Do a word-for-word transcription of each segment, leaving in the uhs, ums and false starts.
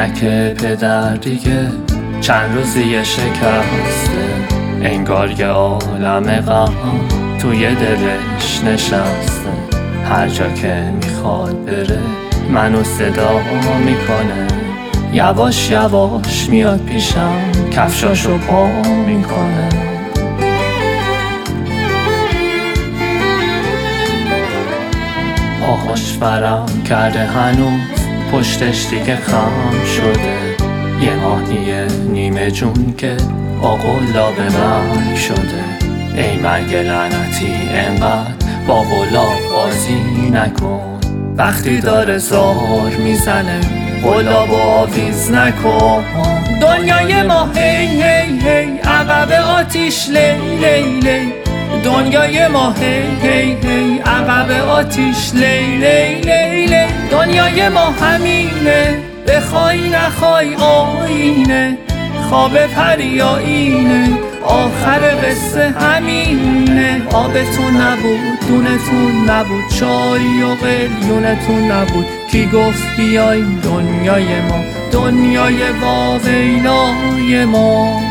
عینک پدر دیگه چند روزی شکسته، انگار یه عالم غم توی دلش نشسته. هر جا که میخواد بره منو صدا میکنه، یواش یواش میاد پیشم کفشاشو پا میکنه. پاهاش ورم کرده هنوز، پشتش دیگه خم شده. یه ماهی نیمه جون که با قلاب مرگ شده. ای مرگ لعنتی انقدر با قلاب بازی نکن، وقتی داره زار میزنه قلاب آویز نکن. دنیای ما هی هی هی عقب آتیش لی لی لی. دنیای ما هی هی هی عقب آتیش لی لی لی لی. دنیای ما همینه، بخوای نخوای آینه. خواب پریایینه، آخر قصه همینه. آبتون نبود، دونتون نبود، چای و قلیونتون نبود. کی گفت بیاین دنیای ما، دنیای واویلای ما.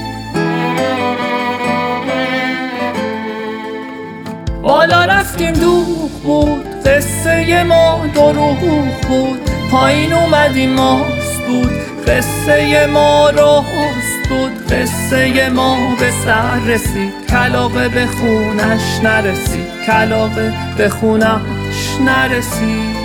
بالا رفتیم دوغ بود، قصه ما دروغ بود. پایین اومدیم ماست بود، قصه ما راست بود. قصه ما به سر رسید، کلاغه به خونش نرسید. کلاغه به خونش نرسید.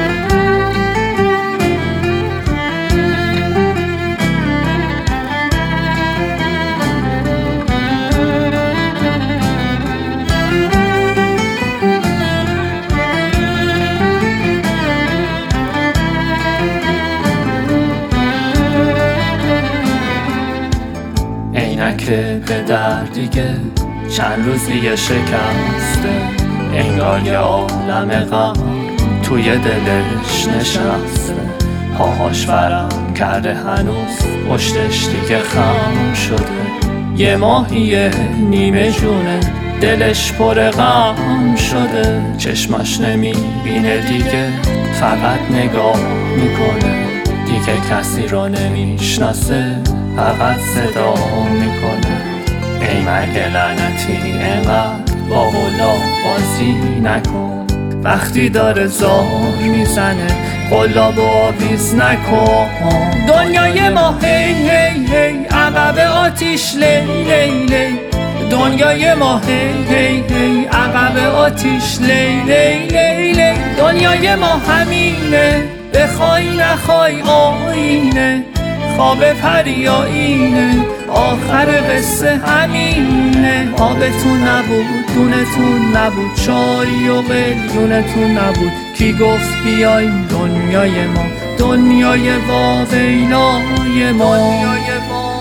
عینک پدر دیگه چند روزی شکسته، انگار یه عالم غم توی دلش نشسته. پاهاش ورم کرده هنوز، پشتش دیگه خم شده. یه ماهی نیمه جونه، دلش پر غم شده. چشماش نمیبینه دیگه، فقط نگاه میکنه. دیگه کسی رو نمیشناسه، فقط صدا میکنه. ای مرگ لعنتی انقدر با قلاب بازی نکن، وقتی داره زار میزنه قلاب آویز نکن. دنیای ما هی هی هی عقب آتیش لی لی لی. دنیای ما هی هی هی عقب آتیش لی لی لی لی. دنیای ما همینه، بخوای نخوای آینه. خواب پریایینه، آخر قصه همینه. آبتون نبود، دونتون نبود، چای و قلیونتون نبود. کی گفت بیاین دنیای ما، دنیای واویلای ما.